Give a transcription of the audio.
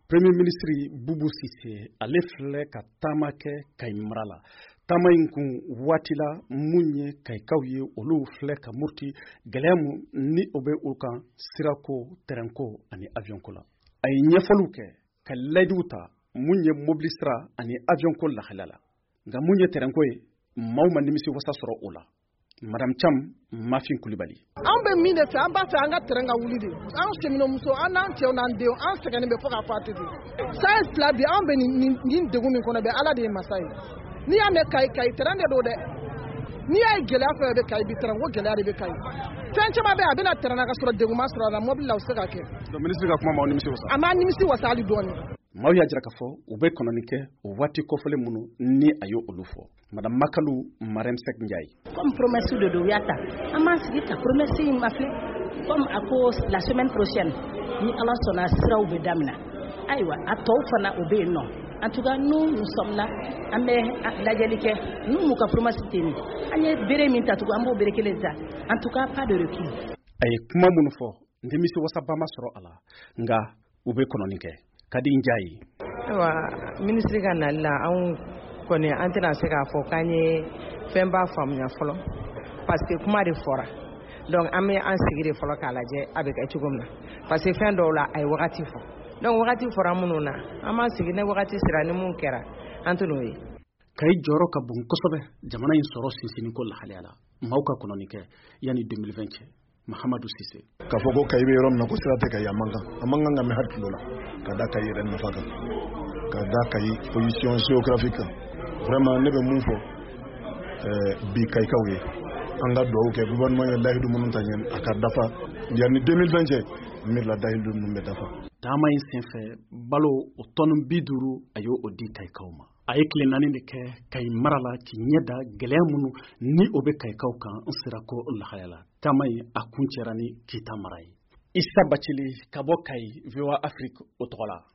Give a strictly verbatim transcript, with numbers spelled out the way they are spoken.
Premier ministre Boubou Cissé ale filɛ ka taama kɛ Kayi mara la. Taama in kun waati la mun ye Kayikaw ye olu filɛ ka muruti gɛlɛya mun ni o bɛ u kan sirako, terrainko ani avion ko la. A ye ɲɛfɔliw kɛ ka layiduw ta mun ye mobili sira ani avion ko lahalaya la. Nka mun ye terrainko ye maaw ma nimisi wasa sɔrɔ o la. Madame Cham Mafin Kulibali. An bɛ min de fɛ an b'a fɛ an ka terrain ka wuli de. An seminɔmuso an n'an cɛw n'an denw an sɛgɛnnen bɛ fo ka fɔ a tɛ ten. San fila bi an bɛ nin nin degun min kɔnɔ bɛ Ala de ye masa ye. N'i y'a mɛn Kayi Kayi terrain de don dɛ. N'i y'a ye gɛlɛya fɛn bɛ Kayi bi terrain ko gɛlɛya de bɛ Kayi. Fɛn caman bɛ a bɛna terrain na ka sɔrɔ degun ma sɔrɔ a la mobile la o se ka kɛ. Donc ministre ka kuma m'aw nimisi wasa. A m'a nimisi wasa hali dɔɔni. Maaw y'a jira k'a fɔ u bɛ kɔnɔni kɛ o waati kɔfɛlen minnu ni a ye olu fɔ. Madame Makalu Marème Seck Ndiaye. Comme promesse de do yata. An m'a sigi ka promesse in ma filɛ comme a ko la semaine prochaine ni Ala sɔnna siraw bɛ daminɛ. Ayiwa a tɔw fana o bɛ yen nɔ. En tout cas nous nous sommes là an bɛ lajɛli kɛ n'u m'u ka promesse tɛ nin an ye bere min ta tugun an b'o bere kelen ta en tout cas pas de recul. A ye kuma minnu fɔ nimisi wasaba ma sɔrɔ a la nka u bɛ kɔnɔni kɛ. Kadi Ndiaye. Ayiwa ministre ka nali la anw kɔni an tɛna se k'a fɔ k'an ye fɛn b'a faamuya fɔlɔ parce que kuma de fɔra donc an bɛ an sigi de fɔlɔ k'a lajɛ a bɛ kɛ cogo min na parce que fɛn dɔw la a ye wagati fɔ donc wagati fɔra minnu na an b'an sigi ne wagati sera ni mun kɛra an tɛ n'o ye. Kayi jɔyɔrɔ ka bon kosɛbɛ jamana in sɔrɔ sinsinniko lahalaya la maaw ka kɔnɔni kɛ yanni deux mille vingt cɛ. Mahamadou Cissé. K'a fɔ ko Kayi bɛ yɔrɔ min na ko sira tɛ Kayi a man kan a man kan ka mɛn hakili la ka da Kayi yɛrɛ nafa kan ka da Kayi position géographique kan vraiment ne bɛ mun fɔ bi Kayikaw ye an ka dugawu kɛ gouvernement ye layidu minnu ta ɲɛ a ka dafa yanni deux mille vingt cɛ n miirila layidu ninnu bɛ dafa. Taama in senfɛ balo o tɔni bi duuru a y'o di Kayikaw ma. A ye tile naani de kɛ Kayi mara la k'i ɲɛ da gɛlɛya minnu ni o bɛ Kayikaw kan n sera ko lahaya la. Taama in a kun cɛra ni Kita mara ye. Issa Bacili ka bɔ Kayi V O A Afrique o tɔgɔ la.